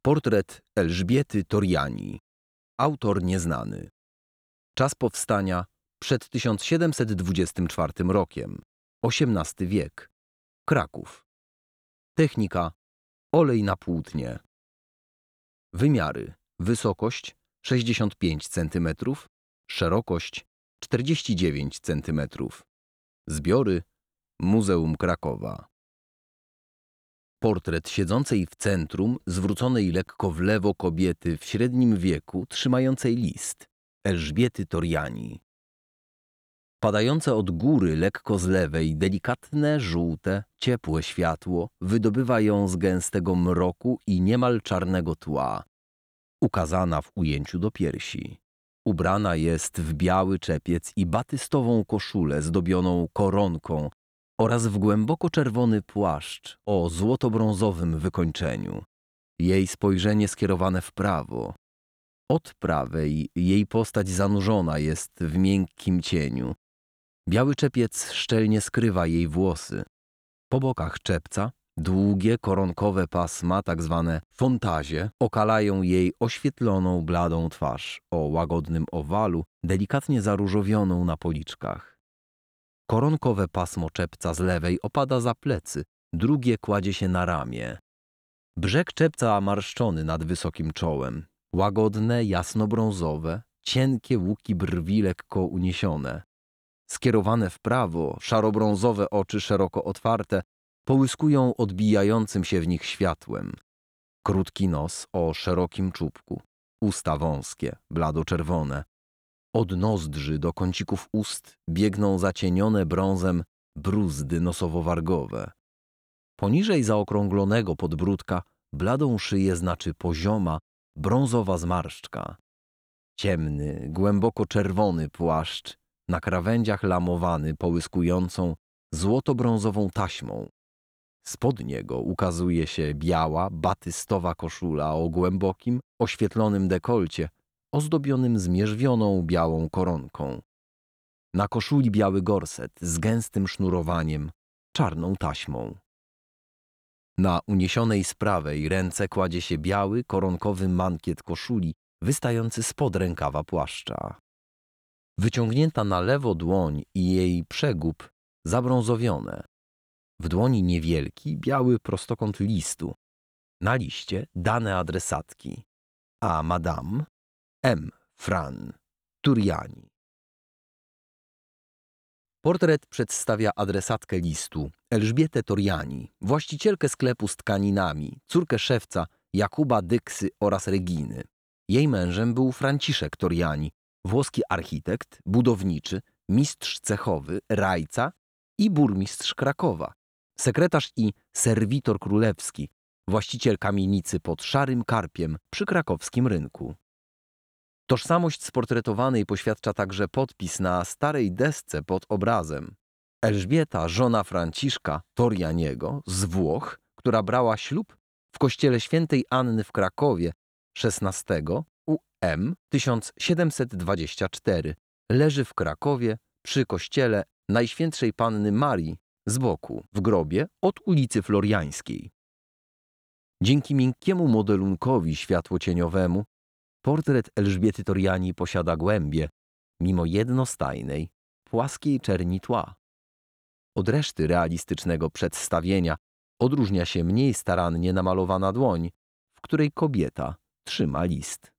Portret Elżbiety Toriani. Autor nieznany. Czas powstania przed 1724 rokiem. XVIII wiek. Kraków. Technika: olej na płótnie. Wymiary: wysokość 65 cm, szerokość 49 cm. Zbiory: Muzeum Krakowa. Portret siedzącej w centrum, zwróconej lekko w lewo kobiety w średnim wieku, trzymającej list. Elżbiety Toriani. Padające od góry lekko z lewej, delikatne, żółte, ciepłe światło wydobywa ją z gęstego mroku i niemal czarnego tła. Ukazana w ujęciu do piersi. Ubrana jest w biały czepiec i batystową koszulę zdobioną koronką oraz w głęboko czerwony płaszcz o złoto-brązowym wykończeniu. Jej spojrzenie skierowane w prawo. Od prawej jej postać zanurzona jest w miękkim cieniu. Biały czepiec szczelnie skrywa jej włosy. Po bokach czepca długie koronkowe pasma, tak zwane fontazie, okalają jej oświetloną, bladą twarz o łagodnym owalu, delikatnie zaróżowioną na policzkach. Koronkowe pasmo czepca z lewej opada za plecy, drugie kładzie się na ramię. Brzeg czepca marszczony nad wysokim czołem. Łagodne, jasnobrązowe, cienkie łuki brwi lekko uniesione. Skierowane w prawo, szarobrązowe oczy szeroko otwarte połyskują odbijającym się w nich światłem. Krótki nos o szerokim czubku, usta wąskie, blado-czerwone. Od nozdrzy do kącików ust biegną zacienione brązem bruzdy nosowo-wargowe. Poniżej zaokrąglonego podbródka bladą szyję znaczy pozioma, brązowa zmarszczka. Ciemny, głęboko czerwony płaszcz, na krawędziach lamowany połyskującą złoto-brązową taśmą. Spod niego ukazuje się biała, batystowa koszula o głębokim, oświetlonym dekolcie, ozdobionym zmierzwioną białą koronką. Na koszuli biały gorset z gęstym sznurowaniem, czarną taśmą. Na uniesionej z prawej ręce kładzie się biały, koronkowy mankiet koszuli, wystający spod rękawa płaszcza. Wyciągnięta na lewo dłoń i jej przegub zabrązowione. W dłoni niewielki, biały prostokąt listu. Na liście dane adresatki. A Madame M. Fran Toriani. Portret przedstawia adresatkę listu, Elżbietę Toriani, właścicielkę sklepu z tkaninami, córkę szewca Jakuba Dyksy oraz Reginy. Jej mężem był Franciszek Toriani, włoski architekt, budowniczy, mistrz cechowy, rajca i burmistrz Krakowa, sekretarz i serwitor królewski, właściciel kamienicy pod Szarym Karpiem przy krakowskim rynku. Tożsamość sportretowanej poświadcza także podpis na starej desce pod obrazem. Elżbieta, żona Franciszka Torianiego z Włoch, która brała ślub w kościele świętej Anny w Krakowie 16 UM 1724, leży w Krakowie przy kościele Najświętszej Panny Marii z boku, w grobie od ulicy Floriańskiej. Dzięki miękkiemu modelunkowi światłocieniowemu portret Elżbiety Toriani posiada głębię, mimo jednostajnej, płaskiej czerni tła. Od reszty realistycznego przedstawienia odróżnia się mniej starannie namalowana dłoń, w której kobieta trzyma list.